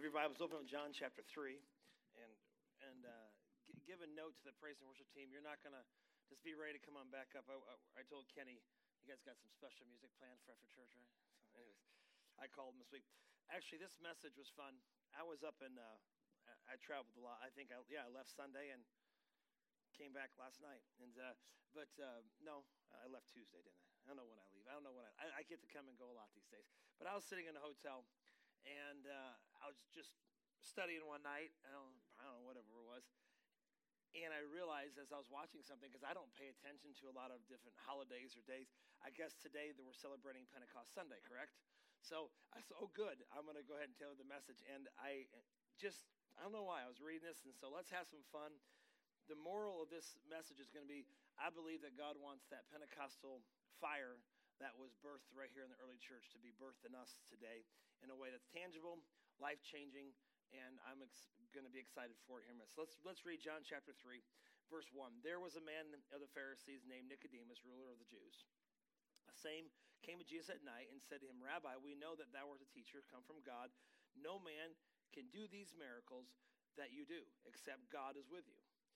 your Bibles open on John chapter 3 and give a note to the praise and worship team. You're not going to just be ready to come on back up. I told Kenny, you guys got some special music planned for after church, right? So anyways, I called him this week. Actually, this message was fun. I was up in, I traveled a lot. I left Sunday and came back last night. No, I left Tuesday, didn't I? I don't know when I leave. I don't know when I get to come and go a lot these days. But I was sitting in a hotel, and I was just studying one night. I don't know, whatever it was. And I realized as I was watching something, because I don't pay attention to a lot of different holidays or days. I guess today they were celebrating Pentecost Sunday, correct? So I said, oh, good. I'm going to go ahead and tell the message. And I don't know why. I was reading this, and so let's have some fun. The moral of this message is going to be, I believe that God wants that Pentecostal fire that was birthed right here in the early church to be birthed in us today in a way that's tangible, life-changing, and I'm going to be excited for it here in a minute. So let's read John chapter 3, verse 1. There was a man of the Pharisees named Nicodemus, ruler of the Jews. The same came to Jesus at night and said to him, Rabbi, we know that thou art a teacher come from God. No man can do these miracles that you do, except God is with you.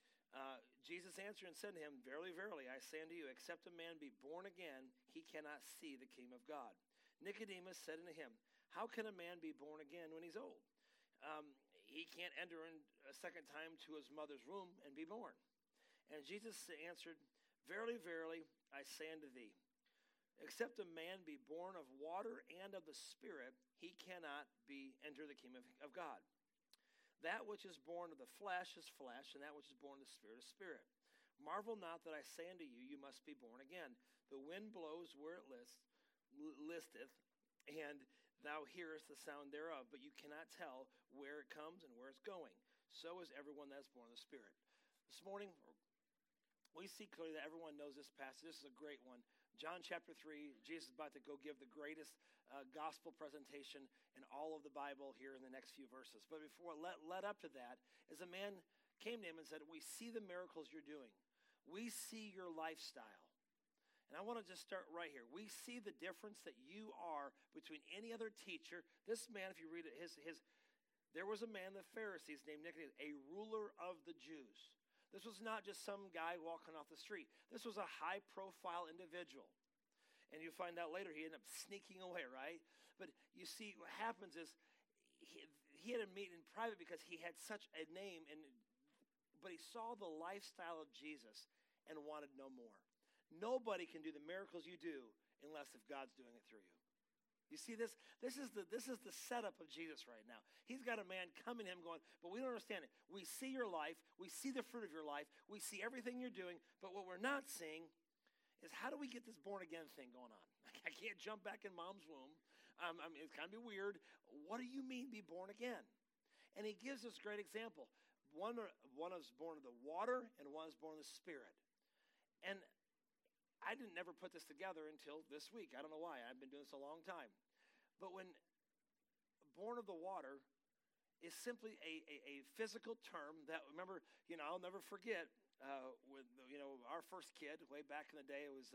Jesus answered and said to him, Verily, verily, I say unto you, except a man be born again, he cannot see the kingdom of God. Nicodemus said unto him, How can a man be born again when he's old? He can't enter in a second time to his mother's womb and be born. And Jesus answered, Verily, verily, I say unto thee, except a man be born of water and of the Spirit, he cannot enter the kingdom of God. That which is born of the flesh is flesh, and that which is born of the Spirit is spirit. Marvel not that I say unto you, you must be born again. The wind blows where it listeth, and thou hearest the sound thereof, but you cannot tell where it comes and where it's going. So is everyone that is born of the Spirit. This morning, we see clearly that everyone knows this passage. This is a great one. John chapter 3, Jesus is about to go give the greatest gospel presentation in all of the Bible here in the next few verses. But before, led up to that, is a man came to him and said, we see the miracles you're doing. We see your lifestyle. And I want to just start right here. We see the difference that you are between any other teacher. This man, if you read it, there was a man, the Pharisees, named Nicodemus, a ruler of the Jews. This was not just some guy walking off the street. This was a high-profile individual. And you find out later he ended up sneaking away, right? But you see, what happens is he had to meet in private because he had such a name, but he saw the lifestyle of Jesus and wanted no more. Nobody can do the miracles you do unless if God's doing it through you. You see this? This is the setup of Jesus right now. He's got a man coming to him going, but we don't understand it. We see your life. We see the fruit of your life. We see everything you're doing. But what we're not seeing is how do we get this born-again thing going on? I can't jump back in mom's womb. It's kind of weird. What do you mean be born again? And he gives this great example. One is born of the water and one is born of the Spirit. And I didn't never put this together until this week. I don't know why. I've been doing this a long time. But when born of the water is simply a physical term that, remember, I'll never forget with our first kid way back in the day. It was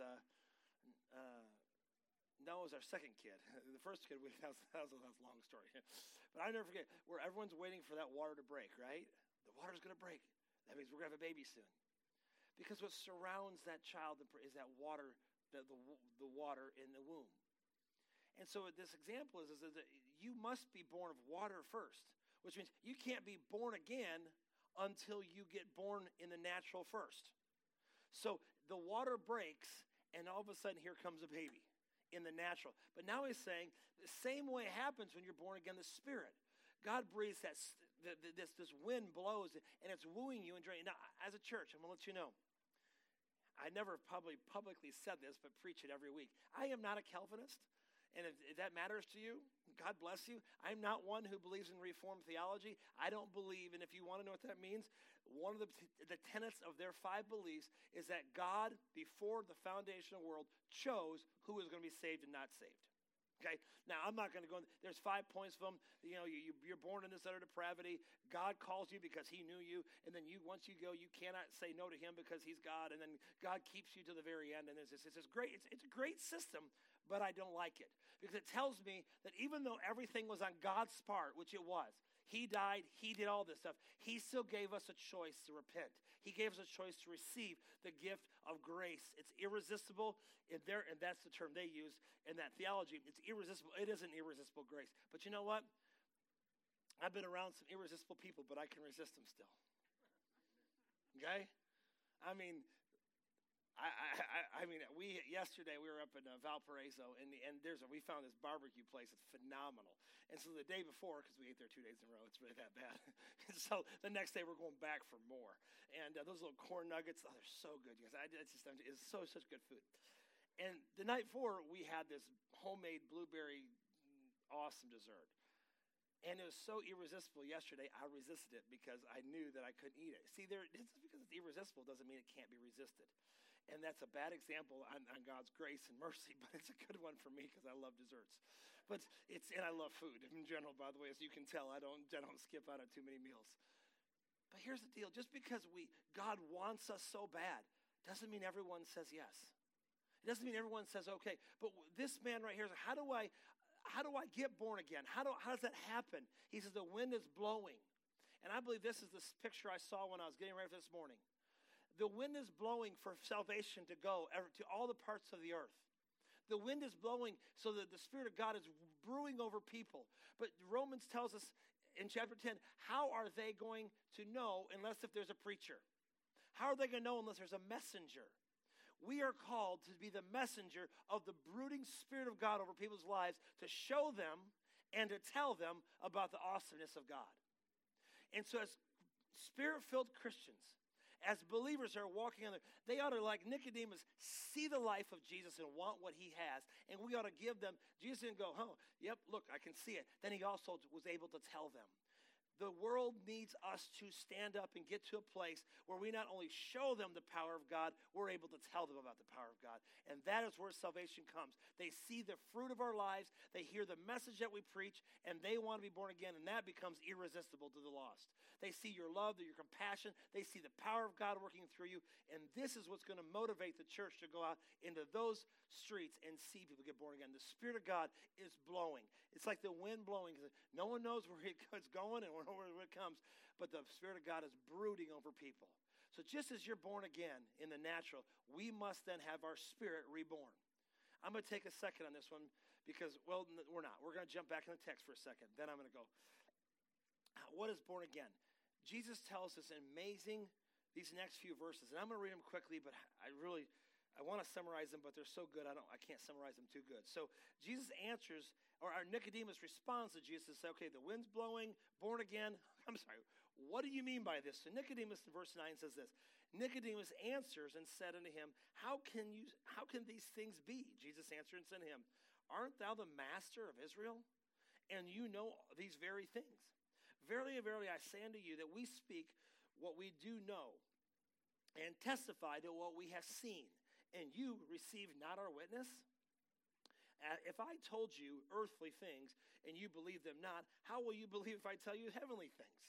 it was our second kid. The first kid, that was a long story. But I never forget where everyone's waiting for that water to break, right? The water's going to break. That means we're going to have a baby soon. Because what surrounds that child is that water, the water in the womb. And so this example is that you must be born of water first, which means you can't be born again until you get born in the natural first. So the water breaks, and all of a sudden here comes a baby in the natural. But now he's saying the same way happens when you're born again, the Spirit. God breathes this wind blows, and it's wooing you and draining. Now, as a church, I'm going to let you know, I never publicly said this, but preach it every week. I am not a Calvinist, and if that matters to you, God bless you. I'm not one who believes in Reformed theology. I don't believe, and if you want to know what that means, one of the tenets of their 5 beliefs is that God, before the foundation of the world, chose who was going to be saved and not saved. Okay, now I'm not going to go. There's 5 points of them. You're born in this utter depravity. God calls you because He knew you, and then once you go, you cannot say no to Him because He's God, and then God keeps you to the very end. And it's great. It's a great system, but I don't like it because it tells me that even though everything was on God's part, which it was, He died. He did all this stuff. He still gave us a choice to repent. He gave us a choice to receive the gift of grace. It's irresistible, and that's the term they use in that theology. It's irresistible. It is an irresistible grace. But you know what? I've been around some irresistible people, but I can resist them still. Okay? I mean, yesterday we were up in Valparaiso, and we found this barbecue place. It's phenomenal. And so the day before, because we ate there 2 days in a row, it's really that bad. So the next day we're going back for more. And those little corn nuggets, they're so good, you guys. It's such good food. And the night before, we had this homemade blueberry awesome dessert. And it was so irresistible yesterday, I resisted it because I knew that I couldn't eat it. See, just because it's irresistible doesn't mean it can't be resisted. And that's a bad example on God's grace and mercy, but it's a good one for me because I love desserts. And I love food in general, by the way. As you can tell, I don't skip out on too many meals. But here's the deal. Just because God wants us so bad doesn't mean everyone says yes. It doesn't mean everyone says okay. But this man right here is, how do I get born again? How does that happen? He says, the wind is blowing. And I believe this is the picture I saw when I was getting ready for this morning. The wind is blowing for salvation to go to all the parts of the earth. The wind is blowing so that the Spirit of God is brewing over people. But Romans tells us in chapter 10, how are they going to know unless if there's a preacher? How are they going to know unless there's a messenger? We are called to be the messenger of the brooding Spirit of God over people's lives to show them and to tell them about the awesomeness of God. And so as Spirit-filled Christians, as believers are walking on they ought to, like Nicodemus, see the life of Jesus and want what he has. And we ought to give them. Jesus didn't go, yep, look, I can see it. Then he also was able to tell them. The world needs us to stand up and get to a place where we not only show them the power of God, we're able to tell them about the power of God. And that is where salvation comes. They see the fruit of our lives, they hear the message that we preach, and they want to be born again, and that becomes irresistible to the lost. They see your love, your compassion, they see the power of God working through you, and this is what's going to motivate the church to go out into those streets and see people get born again. The Spirit of God is blowing. It's like the wind blowing. No one knows where it's going and where it comes, but the Spirit of God is brooding over people. So just as you're born again in the natural, we must then have our spirit reborn. I'm going to take a second on this one because, well, we're not. We're going to jump back in the text for a second. Then I'm going to go. What is born again? Jesus tells us these next few verses, and I'm going to read them quickly, but I want to summarize them, but they're so good, I can't summarize them too good. So Jesus answers, or Nicodemus responds to Jesus and says, okay, the wind's blowing, born again. I'm sorry, what do you mean by this? So Nicodemus in verse 9 says this, Nicodemus answers and said unto him, how can these things be? Jesus answered and said to him, aren't thou the master of Israel? And you know these very things. Verily, verily, I say unto you that we speak what we do know and testify to what we have seen, and you receive not our witness? If I told you earthly things and you believe them not, how will you believe if I tell you heavenly things?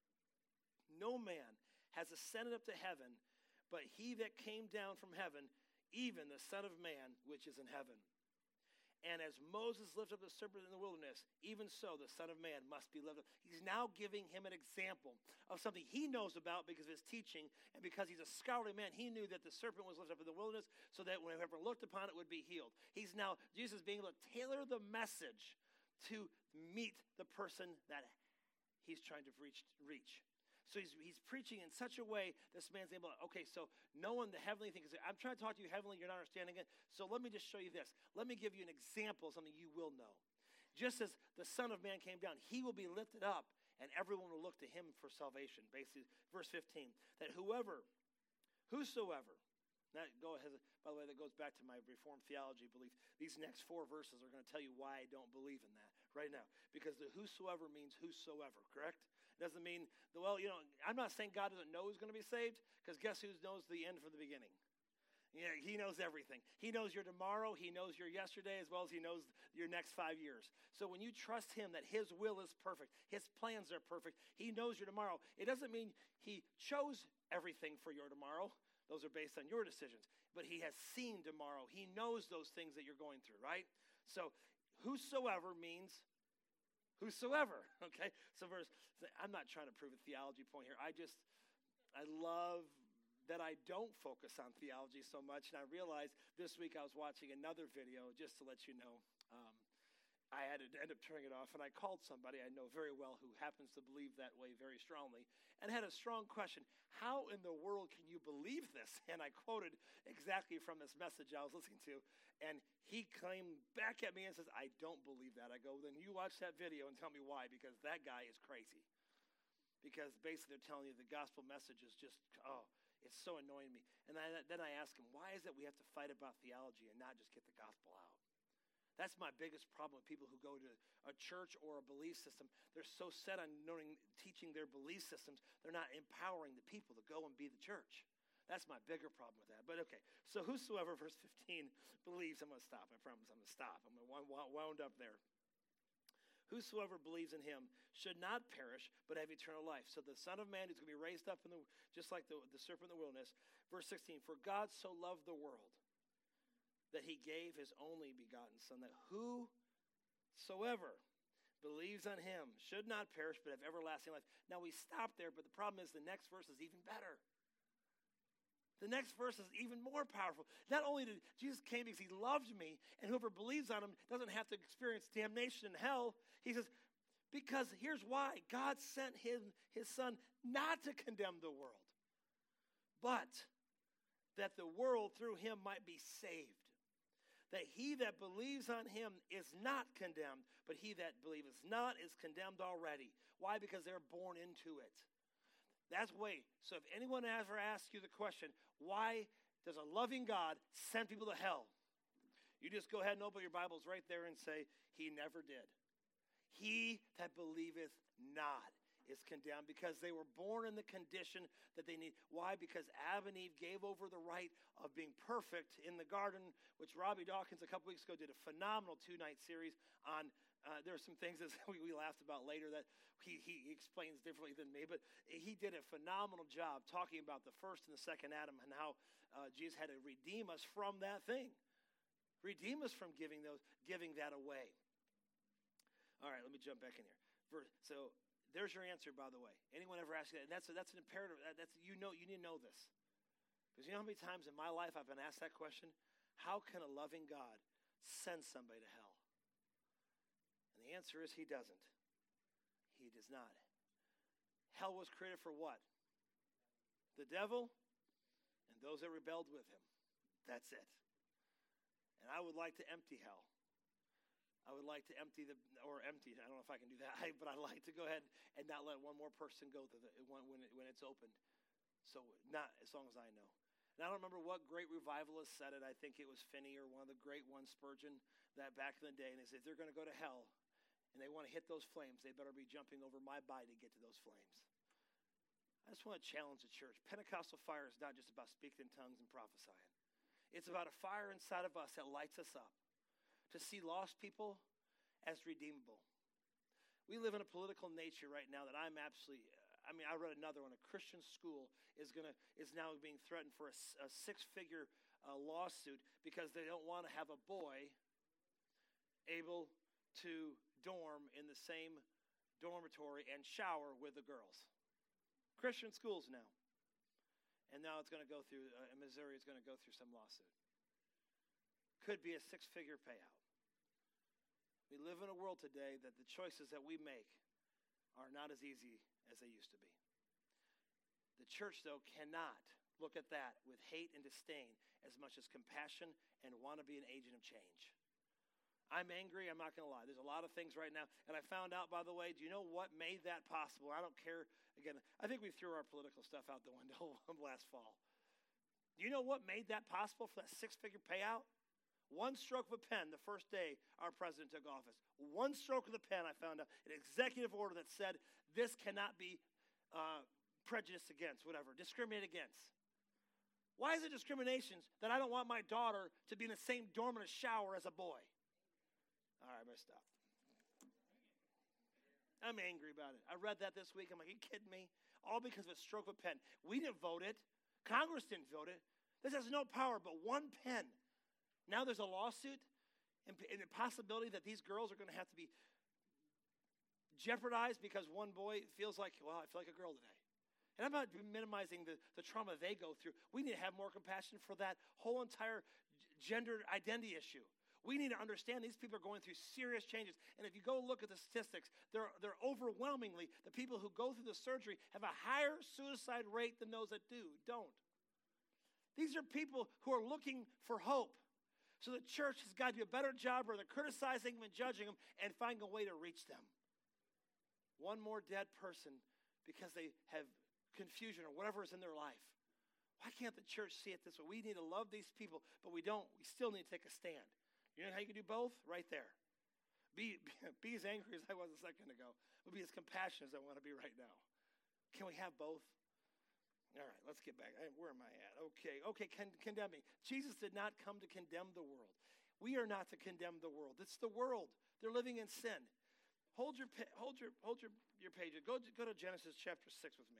No man has ascended up to heaven, but he that came down from heaven, even the Son of Man, which is in heaven. And as Moses lifted up the serpent in the wilderness, even so the Son of Man must be lifted up. He's now giving him an example of something he knows about because of his teaching, and because he's a scholarly man, he knew that the serpent was lifted up in the wilderness so that whenever looked upon it would be healed. Jesus being able to tailor the message to meet the person that he's trying to reach. So he's preaching in such a way, this man's able to, okay, so knowing the heavenly things, I'm trying to talk to you heavenly, you're not understanding it, so let me just show you this. Let me give you an example of something you will know. Just as the Son of Man came down, he will be lifted up, and everyone will look to him for salvation. Basically, verse 15, that whosoever, that goes back to my Reformed theology belief. These next 4 verses are going to tell you why I don't believe in that right now. Because the whosoever means whosoever, correct? It doesn't mean, I'm not saying God doesn't know who's going to be saved, because guess who knows the end from the beginning? Yeah, he knows everything. He knows your tomorrow, he knows your yesterday, as well as he knows your next 5 years. So when you trust him that his will is perfect, his plans are perfect, he knows your tomorrow. It doesn't mean he chose everything for your tomorrow. Those are based on your decisions. But he has seen tomorrow. He knows those things that you're going through, right? So whosoever means Whosoever, okay? So I'm not trying to prove a theology point here. I love that I don't focus on theology so much. And I realized this week I was watching another video, just to let you know. I had to end up turning it off, and I called somebody I know very well who happens to believe that way very strongly, and had a strong question. How in the world can you believe this? And I quoted exactly from this message I was listening to, and he claimed back at me and says, I don't believe that. I go, then you watch that video and tell me why, because that guy is crazy. Because basically they're telling you the gospel message is just, it's so annoying me. And then I ask him, why is it we have to fight about theology and not just get the gospel out? That's my biggest problem with people who go to a church or a belief system. They're so set on teaching their belief systems, they're not empowering the people to go and be the church. That's my bigger problem with that. But okay, so whosoever, verse 15, believes, I'm going to stop. I promise I'm going to stop. I'm going to wound up there. Whosoever believes in him should not perish, but have eternal life. So the Son of Man is going to be raised up just like the serpent in the wilderness. Verse 16, for God so loved the world that he gave his only begotten Son, that whosoever believes on him should not perish, but have everlasting life. Now we stop there, but the problem is the next verse is even better. The next verse is even more powerful. Not only did Jesus came because he loved me, and whoever believes on him doesn't have to experience damnation in hell. He says, because here's why. God sent his Son not to condemn the world, but that the world through him might be saved. That he that believes on him is not condemned, but he that believeth not is condemned already. Why? Because they're born into it. That's way. So if anyone ever asks you the question, why does a loving God send people to hell? You just go ahead and open your Bibles right there and say, he never did. He that believeth not is condemned because they were born in the condition that they need. Why? Because Adam and Eve gave over the right of being perfect in the garden, which Robbie Dawkins a couple weeks ago did a phenomenal 2-night series on. There are some things that we laughed about later that he explains differently than me, but he did a phenomenal job talking about the first and the second Adam and how Jesus had to redeem us from that thing. Redeem us from giving that away. All right, let me jump back in here. So there's your answer, by the way. Anyone ever ask you that? And that's an imperative. You need to know this. Because you know how many times in my life I've been asked that question? How can a loving God send somebody to hell? And the answer is he doesn't. He does not. Hell was created for what? The devil and those that rebelled with him. That's it. And I would like to empty hell. I would like to empty, I don't know if I can do that, but I'd like to go ahead and not let one more person go when it's opened. So not as long as I know. And I don't remember what great revivalist said it. I think it was Finney or one of the great ones, Spurgeon, that back in the day. And they said, if they're going to go to hell and they want to hit those flames, they better be jumping over my body to get to those flames. I just want to challenge the church. Pentecostal fire is not just about speaking in tongues and prophesying. It's about a fire inside of us that lights us up to see lost people as redeemable. We live in a political nature right now that I'm absolutely, I read another one. A Christian school is now being threatened for a 6-figure lawsuit because they don't want to have a boy able to dorm in the same dormitory and shower with the girls. Christian schools now. And now it's going to go through, Missouri is going to go through some lawsuit. Could be a 6-figure payout. We live in a world today that the choices that we make are not as easy as they used to be. The church, though, cannot look at that with hate and disdain as much as compassion and want to be an agent of change. I'm angry, I'm not going to lie. There's a lot of things right now. And I found out, by the way, do you know what made that possible? I don't care. Again, I think we threw our political stuff out the window last fall. Do you know what made that possible for that 6-figure payout? One stroke of a pen the first day our president took office. One stroke of the pen, I found out, an executive order that said this cannot be prejudiced against, discriminated against. Why is it discrimination that I don't want my daughter to be in the same dorm in a shower as a boy? All right, I'm going to stop. I'm angry about it. I read that this week. I'm like, are you kidding me? All because of a stroke of a pen. We didn't vote it. Congress didn't vote it. This has no power but one pen. Now there's a lawsuit and the possibility that these girls are going to have to be jeopardized because one boy feels like, well, I feel like a girl today. And I'm not minimizing the trauma they go through. We need to have more compassion for that whole entire gender identity issue. We need to understand these people are going through serious changes. And if you go look at the statistics, they're overwhelmingly, the people who go through the surgery have a higher suicide rate than those that don't. These are people who are looking for hope. So the church has got to do a better job rather than criticizing them and judging them and finding a way to reach them. One more dead person because they have confusion or whatever is in their life. Why can't the church see it this way? We need to love these people, but we don't. We still need to take a stand. You know how you can do both? Right there. Be as angry as I was a second ago, but be as compassionate as I want to be right now. Can we have both? All right, let's get back. Where am I at? Okay, condemning. Jesus did not come to condemn the world. We are not to condemn the world. It's the world. They're living in sin. Hold your page. Go to Genesis chapter 6 with me.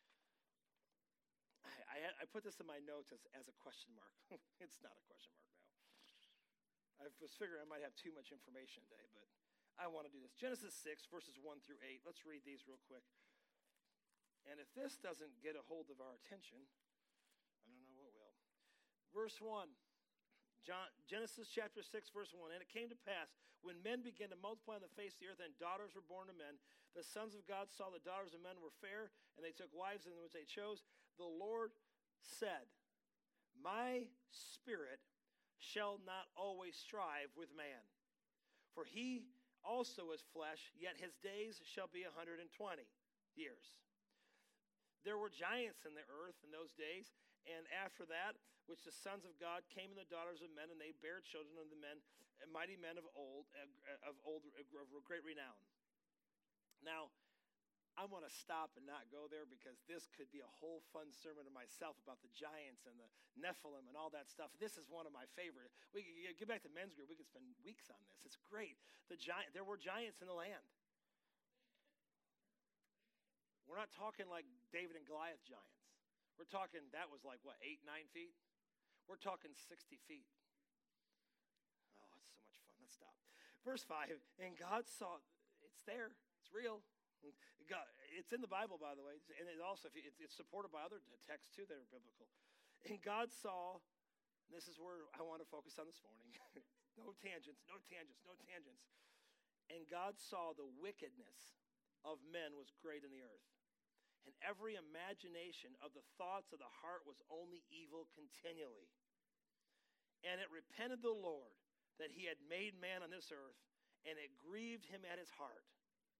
I put this in my notes as a question mark. It's not a question mark now. I was figuring I might have too much information today, but I want to do this. Genesis 6, verses 1 through 8. Let's read these real quick. And if this doesn't get a hold of our attention, I don't know what will. Verse 1, Genesis chapter 6, verse 1. And it came to pass, when men began to multiply on the face of the earth, and daughters were born to men, the sons of God saw the daughters of men were fair, and they took wives in which they chose. The Lord said, my spirit shall not always strive with man. For he also is flesh, yet his days shall be 120 years. There were giants in the earth in those days, and after that, which the sons of God came in the daughters of men, and they bare children of the men, mighty men of great renown. Now, I want to stop and not go there because this could be a whole fun sermon to myself about the giants and the Nephilim and all that stuff. This is one of my favorite. We could get back to men's group. We could spend weeks on this. It's great. There were giants in the land. We're not talking like David and Goliath giants. We're talking, that was like, 8, 9 feet? We're talking 60 feet. Oh, it's so much fun. Let's stop. Verse 5, and God saw, it's there. It's real. God, it's in the Bible, by the way, and it also it's supported by other texts too that are biblical. And God saw, and this is where I want to focus on this morning. No tangents. And God saw the wickedness of men was great in the earth, and every imagination of the thoughts of the heart was only evil continually. And it repented the Lord that he had made man on this earth, and it grieved him at his heart.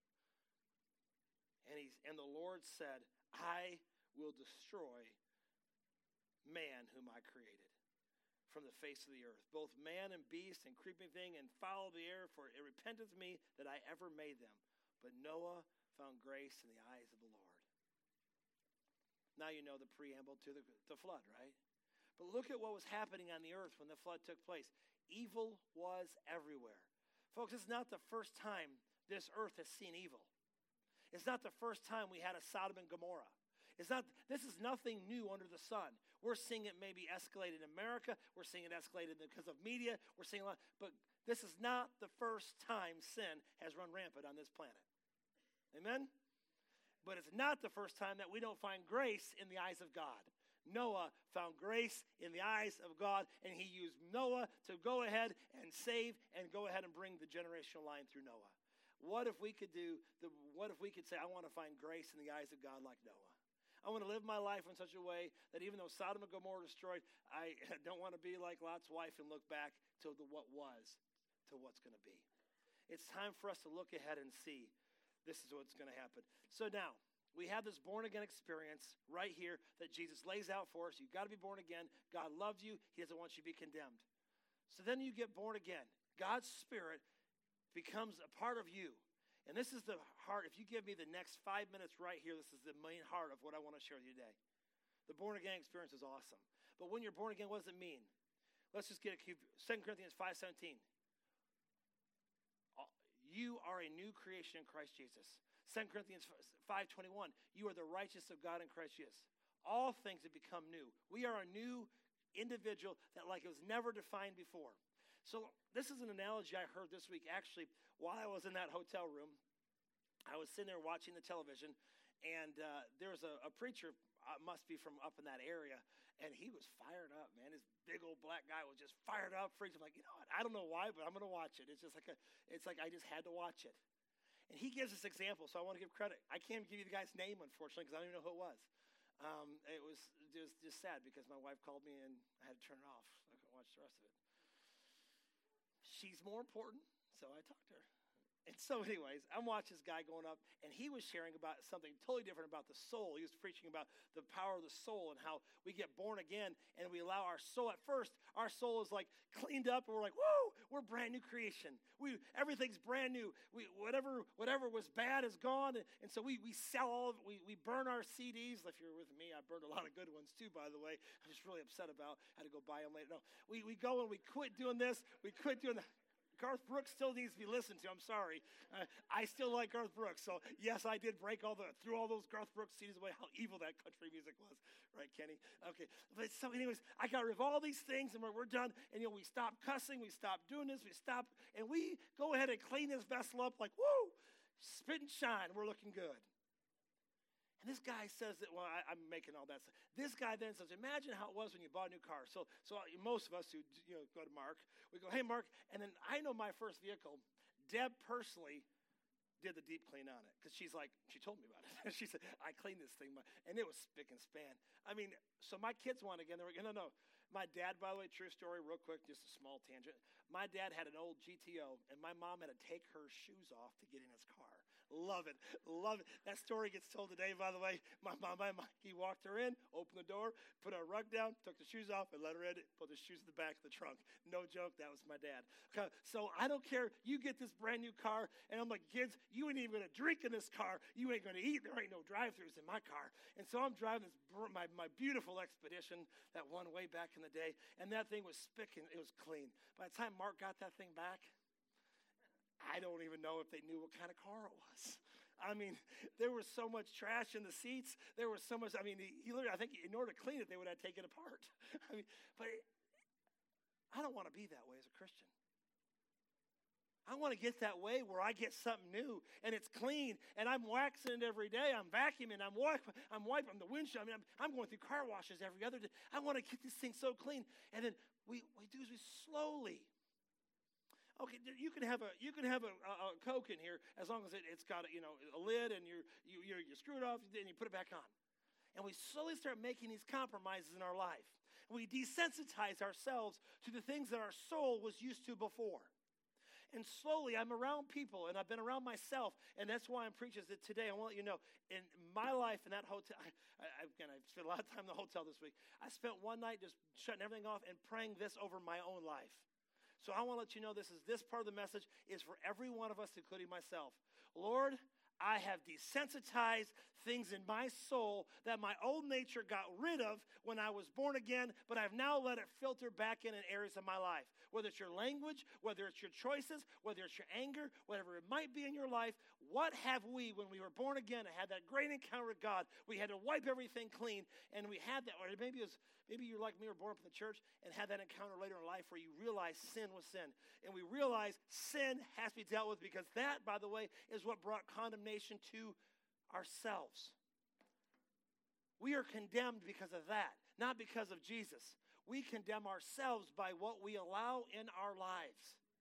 And the Lord said, I will destroy man whom I created from the face of the earth, both man and beast and creeping thing and fowl of the air, for it repenteth me that I ever made them. But Noah found grace in the eyes of the Lord. Now you know the preamble to the flood, right? But look at what was happening on the earth when the flood took place. Evil was everywhere. Folks, it's not the first time this earth has seen evil. It's not the first time we had a Sodom and Gomorrah. This is nothing new under the sun. We're seeing it maybe escalate in America. We're seeing it escalate because of media. We're seeing a lot, but this is not the first time sin has run rampant on this planet. Amen? But it's not the first time that we don't find grace in the eyes of God. Noah found grace in the eyes of God, and he used Noah to go ahead and save and go ahead and bring the generational line through Noah. What if we could say, I want to find grace in the eyes of God like Noah? I want to live my life in such a way that even though Sodom and Gomorrah destroyed, I don't want to be like Lot's wife and look back to what was, to what's going to be. It's time for us to look ahead and see this is what's going to happen. So now, we have this born-again experience right here that Jesus lays out for us. You've got to be born again. God loves you. He doesn't want you to be condemned. So then you get born again. God's Spirit becomes a part of you. And this is the heart. If you give me the next 5 minutes right here, this is the main heart of what I want to share with you today. The born-again experience is awesome. But when you're born again, what does it mean? Let's just get a 2 Corinthians 5:17. You are a new creation in Christ Jesus. 2 Corinthians 5:21. You are the righteousness of God in Christ Jesus. All things have become new. We are a new individual that like it was never defined before. So this is an analogy I heard this week, actually, while I was in that hotel room. I was sitting there watching the television, and there was a preacher, must be from up in that area, and he was fired up, man. This big old black guy was just fired up, freaked. I'm like, you know what? I don't know why, but I'm going to watch it. It's just like I just had to watch it. And he gives this example, so I want to give credit. I can't give you the guy's name, unfortunately, because I don't even know who it was. It was just sad because my wife called me and I had to turn it off, so I couldn't watch the rest of it. She's more important, so I talked to her. And so anyways, I'm watching this guy going up, and he was sharing about something totally different about the soul. He was preaching about the power of the soul and how we get born again, and we allow our soul. At first, our soul is like cleaned up, and we're like, whoa, we're brand new creation. Everything's brand new. Whatever was bad is gone, and so we sell all of it. We burn our CDs. If you're with me, I burned a lot of good ones too, by the way. I'm just really upset about. I had to go buy them later. No, we go and we quit doing this. We quit doing that. Garth Brooks still needs to be listened to. I'm sorry. I still like Garth Brooks. So, yes, I did threw all those Garth Brooks CDs away. How evil that country music was. Right, Kenny? Okay. But so anyways, I got rid of all these things, and we're done. And, we stop cussing. We stop doing this. And we go ahead and clean this vessel up like, woo, spit and shine. We're looking good. And this guy says that, I'm making all that stuff. This guy then says, imagine how it was when you bought a new car. So most of us who go to Mark, we go, hey, Mark. And then I know my first vehicle, Deb personally did the deep clean on it. Because she told me about it. She said, I cleaned this thing. And it was spick and span. I mean, so my kids want again. They're like, no. My dad, by the way, true story, real quick, just a small tangent. My dad had an old GTO, and my mom had to take her shoes off to get in his car. Love it. That story gets told today, by the way. My he walked her in, opened the door, put her rug down, took the shoes off, and let her in, put the shoes in the back of the trunk. No joke, that was my dad. Okay, so I don't care. You get this brand new car, and I'm like, kids, you ain't even going to drink in this car. You ain't going to eat. There ain't no drive-thrus in my car. And so I'm driving my beautiful Expedition, that one way back in the day, and that thing was spick and it was clean. By the time Mark got that thing back, I don't even know if they knew what kind of car it was. I mean, there was so much trash in the seats. There was so much, he literally, I think in order to clean it, they would have taken it apart. But I don't want to be that way as a Christian. I want to get that way where I get something new and it's clean and I'm waxing it every day. I'm vacuuming. I'm wiping the windshield. I'm going through car washes every other day. I want to get this thing so clean. And then we do is we slowly. Okay, you can have a Coke in here as long as it's got a lid and you screw it off and you put it back on. And we slowly start making these compromises in our life. We desensitize ourselves to the things that our soul was used to before. And slowly I'm around people and I've been around myself, and that's why I'm preaching it today. I want to let you know, in my life in that hotel, I spent a lot of time in the hotel this week. I spent one night just shutting everything off and praying this over my own life. So I want to let you know this part of the message is for every one of us, including myself. Lord, I have desensitized things in my soul that my old nature got rid of when I was born again, but I've now let it filter back in areas of my life. Whether it's your language, whether it's your choices, whether it's your anger, whatever it might be in your life, what have we, when we were born again and had that great encounter with God, we had to wipe everything clean, and we had that, or maybe you're like me, or born up in the church, and had that encounter later in life where you realize sin was sin. And we realize sin has to be dealt with, because that, by the way, is what brought condemnation to ourselves. We are condemned because of that, not because of Jesus. We condemn ourselves by what we allow in our lives.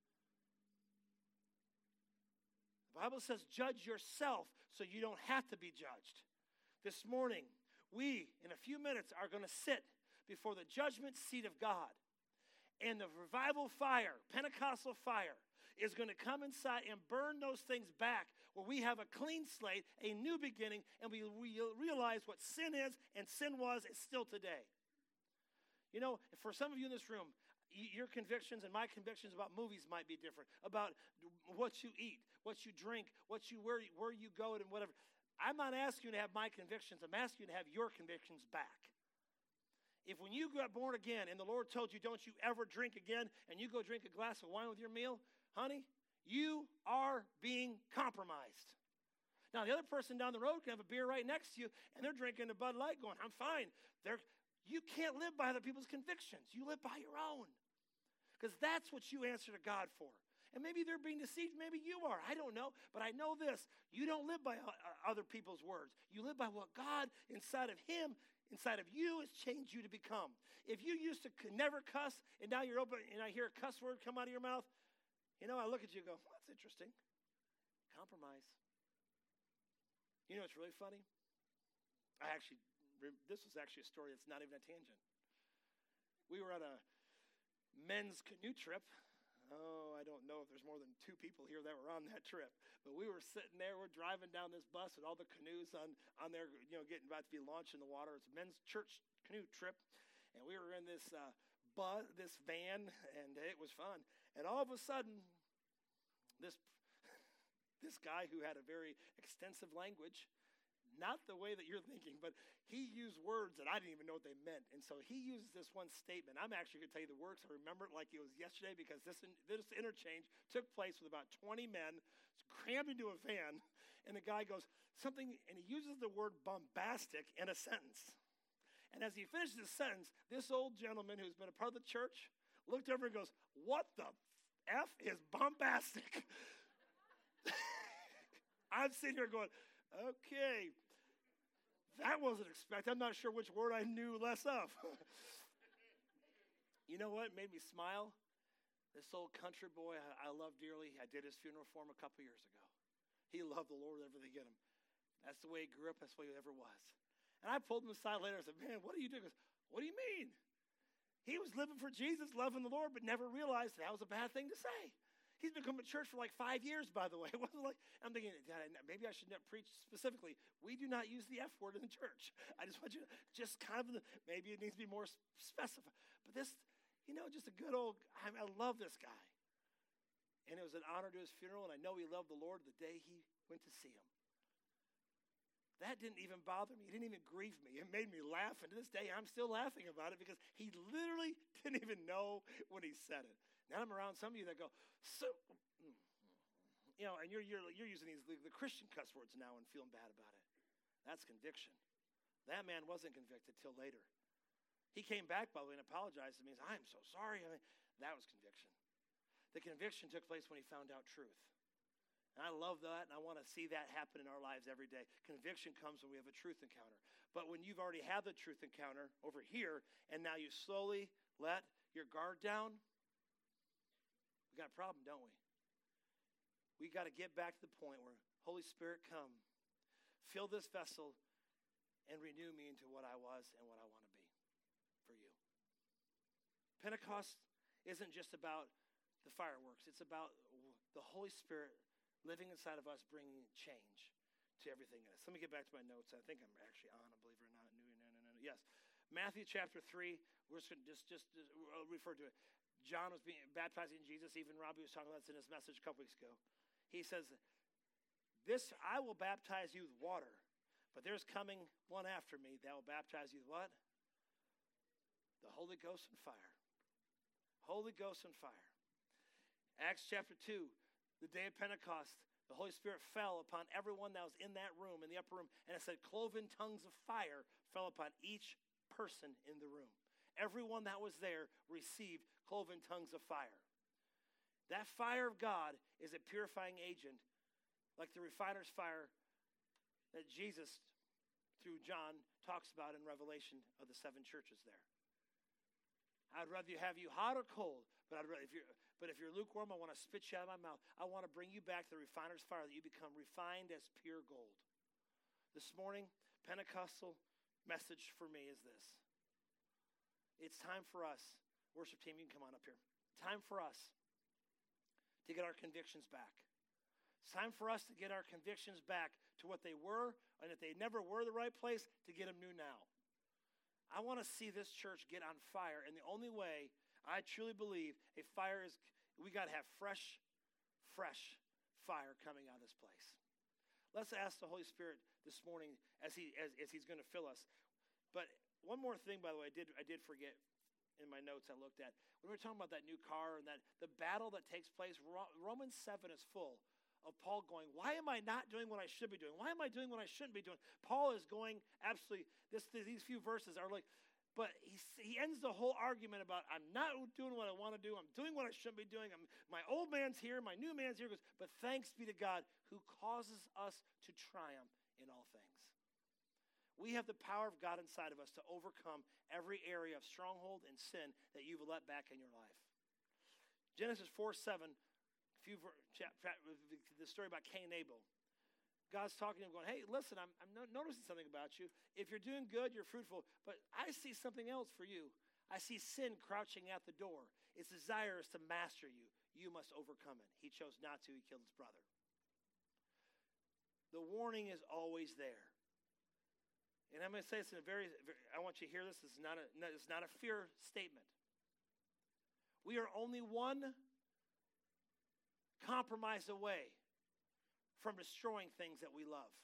The Bible says, judge yourself so you don't have to be judged. This morning, we, in a few minutes, are going to sit before the judgment seat of God. And the revival fire, Pentecostal fire, is going to come inside and burn those things back, where we have a clean slate, a new beginning, and we realize what sin is and sin was and still today. You know, for some of you in this room, your convictions and my convictions about movies might be different, about what you eat, what you drink, where you go, and whatever. I'm not asking you to have my convictions. I'm asking you to have your convictions back. If when you got born again and the Lord told you, don't you ever drink again, and you go drink a glass of wine with your meal, honey, you are being compromised. Now, the other person down the road can have a beer right next to you, and they're drinking a Bud Light going, I'm fine. You can't live by other people's convictions. You live by your own. Because that's what you answer to God for. And maybe they're being deceived. Maybe you are. I don't know. But I know this. You don't live by other people's words. You live by what God inside of him, inside of you, has changed you to become. If you used to never cuss, and now you're open, and I hear a cuss word come out of your mouth, I look at you and go, well, that's interesting. Compromise. You know what's really funny? This was actually a story that's not even a tangent. We were on a men's canoe trip. Oh, I don't know if there's more than 2 people here that were on that trip. But we were sitting there, we're driving down this bus with all the canoes on there, getting about to be launched in the water. It's a men's church canoe trip. And we were in this van, and it was fun. And all of a sudden, this guy who had a very extensive language, not the way that you're thinking, but he used words that I didn't even know what they meant. And so he uses this one statement. I'm actually going to tell you the words. I remember it like it was yesterday because this interchange took place with about 20 men crammed into a van. And the guy goes something, and he uses the word bombastic in a sentence. And as he finishes the sentence, this old gentleman who's been a part of the church looked over and goes, what the F is bombastic? I'm sitting here going, okay, that wasn't expected. I'm not sure which word I knew less of. You know what made me smile? This old country boy I love dearly. I did his funeral for him a couple years ago. He loved the Lord wherever they get him. That's the way he grew up. That's the way he ever was. And I pulled him aside later and said, man, what are you doing? He goes, what do you mean? He was living for Jesus, loving the Lord, but never realized that was a bad thing to say. He's been coming to church for like 5 years, by the way. It wasn't like, I'm thinking, maybe I should not preach specifically. We do not use the F word in the church. I just want you to just kind of, maybe it needs to be more specified. But this, just a good old, I love this guy. And it was an honor to his funeral, and I know he loved the Lord the day he went to see him. That didn't even bother me. It didn't even grieve me. It made me laugh, and to this day, I'm still laughing about it because he literally didn't even know when he said it. Now I'm around some of you that go, and you're using the Christian cuss words now and feeling bad about it. That's conviction. That man wasn't convicted till later. He came back, by the way, and apologized to me. He said, I'm so sorry. That was conviction. The conviction took place when he found out truth. And I love that, and I want to see that happen in our lives every day. Conviction comes when we have a truth encounter. But when you've already had the truth encounter over here, and now you slowly let your guard down, we got a problem, don't we? We got to get back to the point where, Holy Spirit, come, fill this vessel, and renew me into what I was and what I want to be for you. Pentecost isn't just about the fireworks. It's about the Holy Spirit living inside of us, bringing change to everything in us. Let me get back to my notes. I think I'm actually on, believe it or not. No. Yes. Matthew chapter 3, we're just going to just refer to it. John was baptizing Jesus. Even Robbie was talking about this in his message a couple weeks ago. He says, I will baptize you with water, but there's coming one after me that will baptize you with what? The Holy Ghost and fire. Holy Ghost and fire. Acts chapter 2, the day of Pentecost, the Holy Spirit fell upon everyone that was in that room, in the upper room, and it said cloven tongues of fire fell upon each person in the room. Everyone that was there received cloven tongues of fire. That fire of God is a purifying agent, like the refiner's fire that Jesus, through John, talks about in Revelation of the 7 churches there. I'd rather have you hot or cold, but if you're lukewarm, I want to spit you out of my mouth. I want to bring you back to the refiner's fire that you become refined as pure gold. This morning, Pentecostal message for me is this. It's time for us, worship team, you can come on up here. Time for us to get our convictions back. It's time for us to get our convictions back to what they were, and if they never were the right place, to get them new now. I want to see this church get on fire, and the only way I truly believe a fire is, we got to have fresh fire coming out of this place. Let's ask the Holy Spirit this morning as he's going to fill us. But one more thing, by the way, I did forget in my notes I looked at. When we were talking about that new car and that the battle that takes place, Romans 7 is full of Paul going, why am I not doing what I should be doing? Why am I doing what I shouldn't be doing? Paul is going absolutely, these few verses are like, But he ends the whole argument about, I'm not doing what I want to do. I'm doing what I shouldn't be doing. My old man's here. My new man's here. He goes, but thanks be to God who causes us to triumph in all things. We have the power of God inside of us to overcome every area of stronghold and sin that you've let back in your life. Genesis 4:7, the story about Cain and Abel. God's talking to him going, hey, listen, I'm noticing something about you. If you're doing good, you're fruitful. But I see something else for you. I see sin crouching at the door. Its desire is to master you. You must overcome it. He chose not to. He killed his brother. The warning is always there. And I'm going to say this in I want you to hear this. It's not a fear statement. We are only one compromise away from destroying things that we love.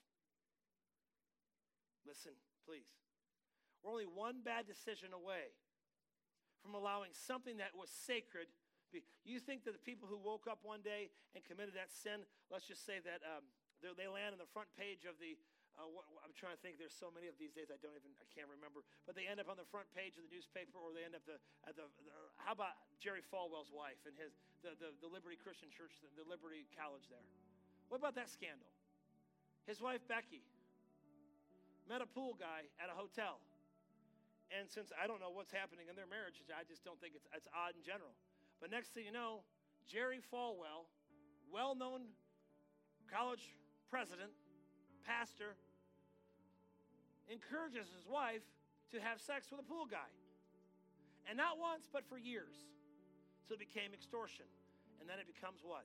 Listen, please. We're only one bad decision away from allowing something that was sacred. You think that the people who woke up one day and committed that sin, let's just say that they land on the front page of the, I'm trying to think, there's so many of these days I can't remember, but they end up on the front page of the newspaper, or they end up how about Jerry Falwell's wife and the Liberty Christian Church, the Liberty College there? What about that scandal? His wife, Becky, met a pool guy at a hotel. And since I don't know what's happening in their marriage, I just don't think it's odd in general. But next thing you know, Jerry Falwell, well-known college president, pastor, encourages his wife to have sex with a pool guy. And not once, but for years. So it became extortion. And then it becomes what?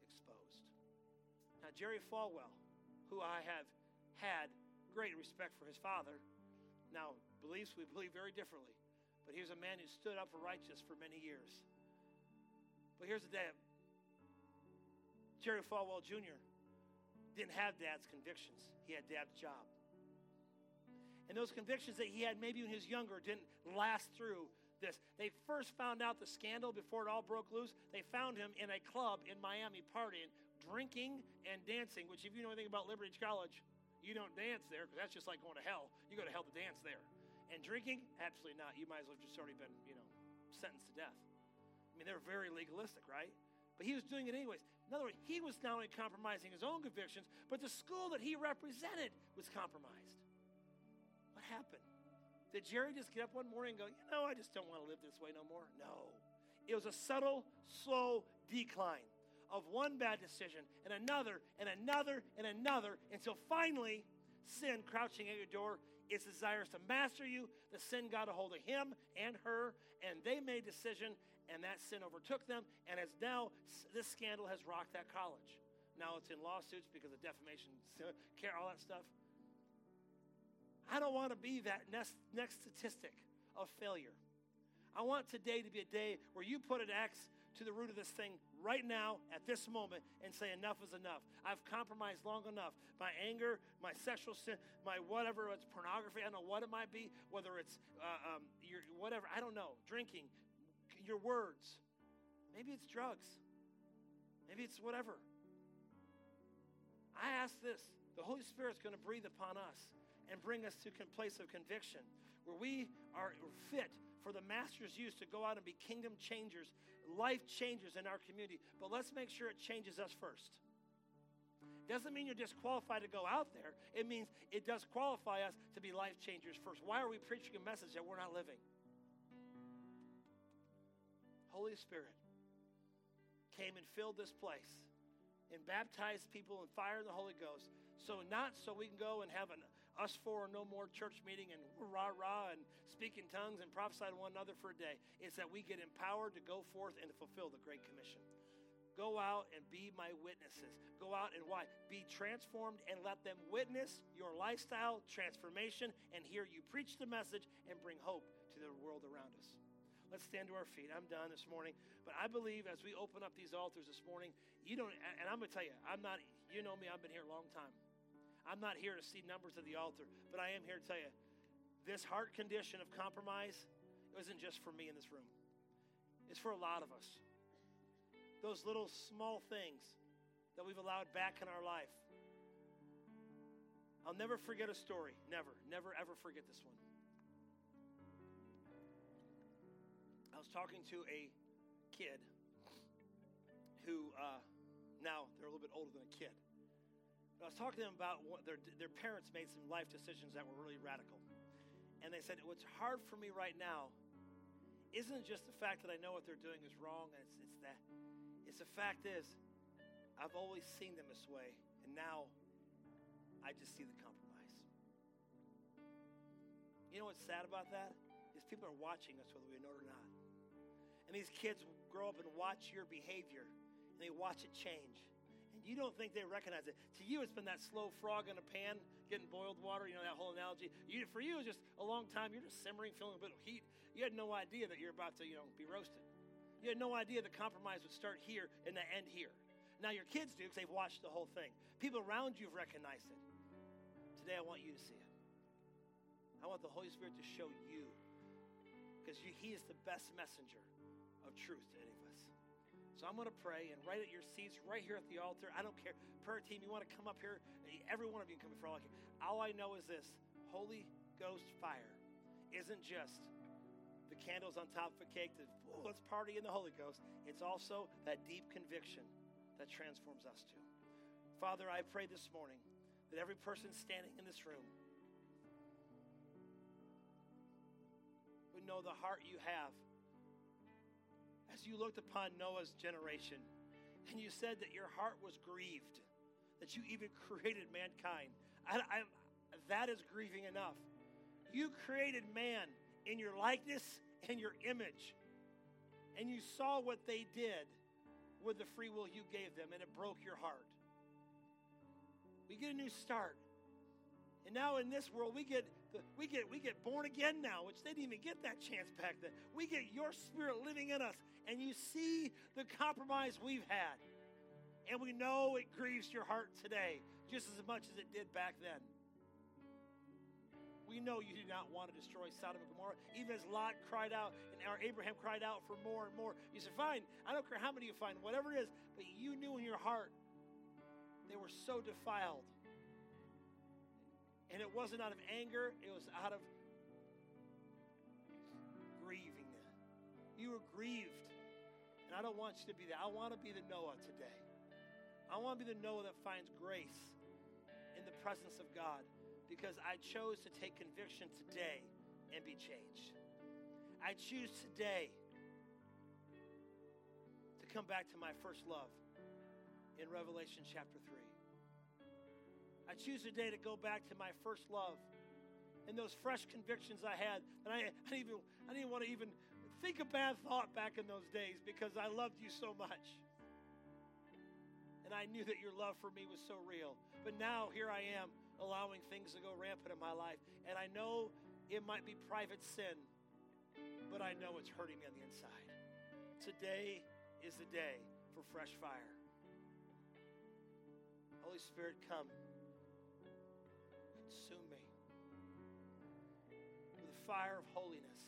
Now, Jerry Falwell, who I have had great respect for his father, now we believe very differently, but he was a man who stood up for righteousness for many years. But here's the day. Jerry Falwell Jr. didn't have Dad's convictions. He had Dad's job. And those convictions that he had maybe when he was younger didn't last through this. They first found out the scandal before it all broke loose. They found him in a club in Miami partying, drinking and dancing, which if you know anything about Liberty College, you don't dance there because that's just like going to hell. You go to hell to dance there. And drinking? Absolutely not. You might as well have just already been, sentenced to death. I mean, they're very legalistic, right? But he was doing it anyways. In other words, he was not only compromising his own convictions, but the school that he represented was compromised. What happened? Did Jerry just get up one morning and go, I just don't want to live this way no more? No. It was a subtle, slow decline of one bad decision and another and another and another until finally sin crouching at your door, its desires to master you. The sin got a hold of him and her, and they made a decision, and that sin overtook them, and as now this scandal has rocked that college. Now it's in lawsuits because of defamation, all that stuff. I don't want to be that next statistic of failure. I want today to be a day where you put an X to the root of this thing right now at this moment and say enough is enough. I've compromised long enough. My anger, my sexual sin, my whatever, it's pornography, I don't know what it might be, whether it's your whatever, I don't know, drinking, your words. Maybe it's drugs. Maybe it's whatever. I ask this. The Holy Spirit's going to breathe upon us and bring us to a place of conviction where we are fit for the Master's use to go out and be kingdom changers, life changers in our community. But let's make sure it changes us first. Doesn't mean you're disqualified to go out there. It means it does qualify us to be life changers first. Why are we preaching a message that we're not living? Holy Spirit came and filled this place and baptized people in fire and the Holy Ghost. Not so we can go and have an us four or no more church meeting and rah-rah and speak in tongues and prophesy to one another for a day. It's that we get empowered to go forth and to fulfill the Great Commission. Go out and be my witnesses. Go out and why? Be transformed and let them witness your lifestyle transformation and hear you preach the message and bring hope to the world around us. Let's stand to our feet. I'm done this morning. But I believe as we open up these altars this morning, and I'm going to tell you, you know me, I've been here a long time. I'm not here to see numbers of the altar, but I am here to tell you, this heart condition of compromise isn't just for me in this room. It's for a lot of us. Those little small things that we've allowed back in our life. I'll never forget a story. Never, ever forget this one. was talking to a kid who now they're a little bit older than a kid. But I was talking to them about what their parents made some life decisions that were really radical. And they said, what's hard for me right now isn't just the fact that I know what they're doing is wrong. And it's the fact is, I've always seen them this way. And now I just see the compromise. You know what's sad about that? Is people are watching us whether we know it or not. And these kids grow up and watch your behavior. And they watch it change. And you don't think they recognize it. To you, it's been that slow frog in a pan getting boiled water. You know, that whole analogy. For you, it's just a long time. You're just simmering, feeling a bit of heat. You had no idea that you're about to, be roasted. You had no idea the compromise would start here and the end here. Now your kids do because they've watched the whole thing. People around you have recognized it. Today I want you to see it. I want the Holy Spirit to show you, because He is the best messenger of truth to any of us. So I'm going to pray, and right at your seats, right here at the altar, I don't care. Prayer team, you want to come up here? Every one of you can come for all I can. All I know is this: Holy Ghost fire isn't just the candles on top of a cake that, let's party in the Holy Ghost. It's also that deep conviction that transforms us too. Father, I pray this morning that every person standing in this room would know the heart you have as you looked upon Noah's generation and you said that your heart was grieved, that you even created mankind. That is grieving enough. You created man in your likeness and your image, and you saw what they did with the free will you gave them, and it broke your heart. We get a new start. And now in this world, we get born again now, which they didn't even get that chance back then. We get your Spirit living in us, and you see the compromise we've had. And we know it grieves your heart today, just as much as it did back then. We know you do not want to destroy Sodom and Gomorrah, even as Lot cried out, and Abraham cried out for more and more. You said, fine, I don't care how many you find, whatever it is, but you knew in your heart they were so defiled. And it wasn't out of anger, it was out of grieving them. You were grieved. And I don't want you to be that. I want to be the Noah today. I want to be the Noah that finds grace in the presence of God, because I chose to take conviction today and be changed. I choose today to come back to my first love in Revelation chapter 3. I choose today to go back to my first love and those fresh convictions I had. And I didn't want to even think a bad thought back in those days, because I loved you so much. And I knew that your love for me was so real. But now here I am, allowing things to go rampant in my life. And I know it might be private sin, but I know it's hurting me on the inside. Today is the day for fresh fire. Holy Spirit, come. Consume me with the fire of holiness.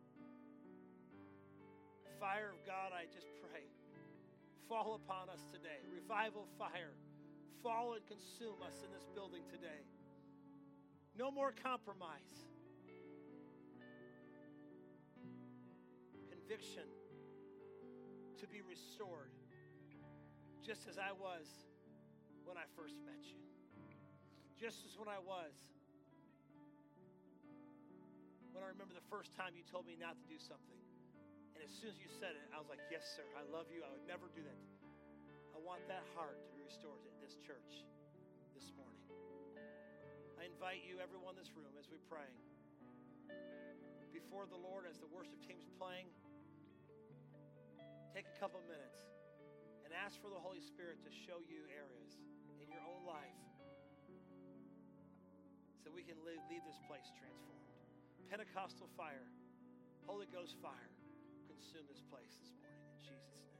Fire of God, I just pray, fall upon us today. Revival fire. Fall and consume us in this building today. No more compromise. Conviction to be restored, just as I was when I first met you. Just as when I was when I remember the first time you told me not to do something. And as soon as you said it, I was like, yes, sir, I love you. I would never do that. I want that heart to be restored at this church this morning. I invite you, everyone in this room, as we pray, before the Lord, as the worship team's playing, take a couple minutes and ask for the Holy Spirit to show you areas in your own life so we can leave this place transformed. Pentecostal fire, Holy Ghost fire, consume this place this morning in Jesus' name.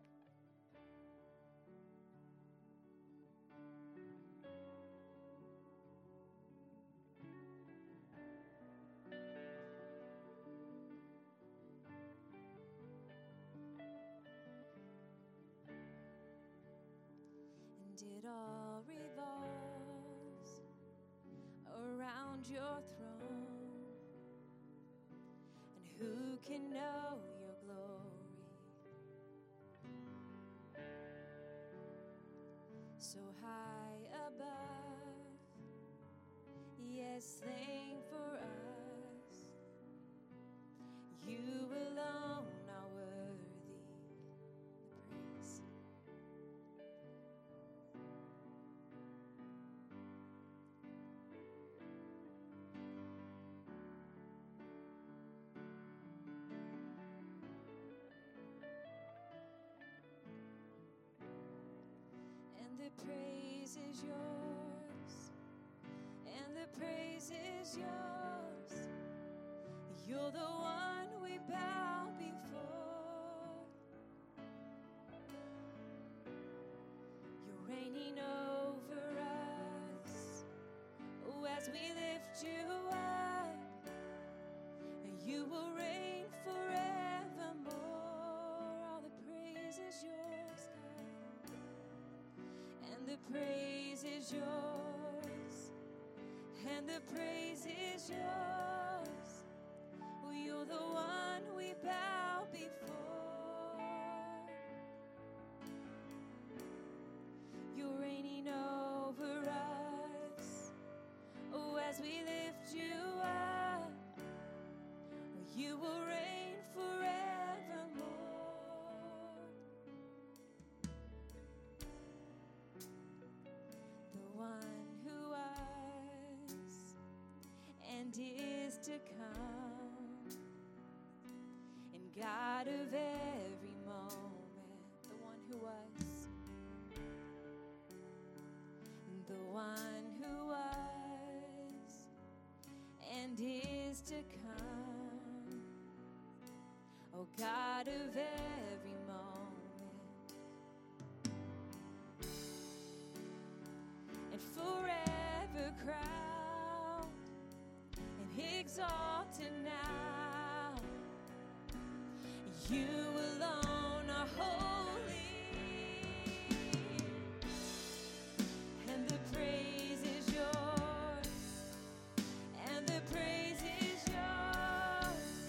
And it all revolves around your throne. And who can know your so high above. Yes, slain for us. You alone are worthy the praise. And the praise is yours, and the praise is yours. You're the one we bow before. You're reigning over us. Oh, as we lift you up, you will reign forevermore. All the praise is yours, God. And the praise is yours, and the praise is yours. Oh, you're the one we bow before. You're reigning over us. Oh, as we lift you up, you will reign forevermore. The one who was and is to come, and God of every moment. The one who was, the one who was and is to come. Oh, God of every moment, and forever crowned and exalted now. You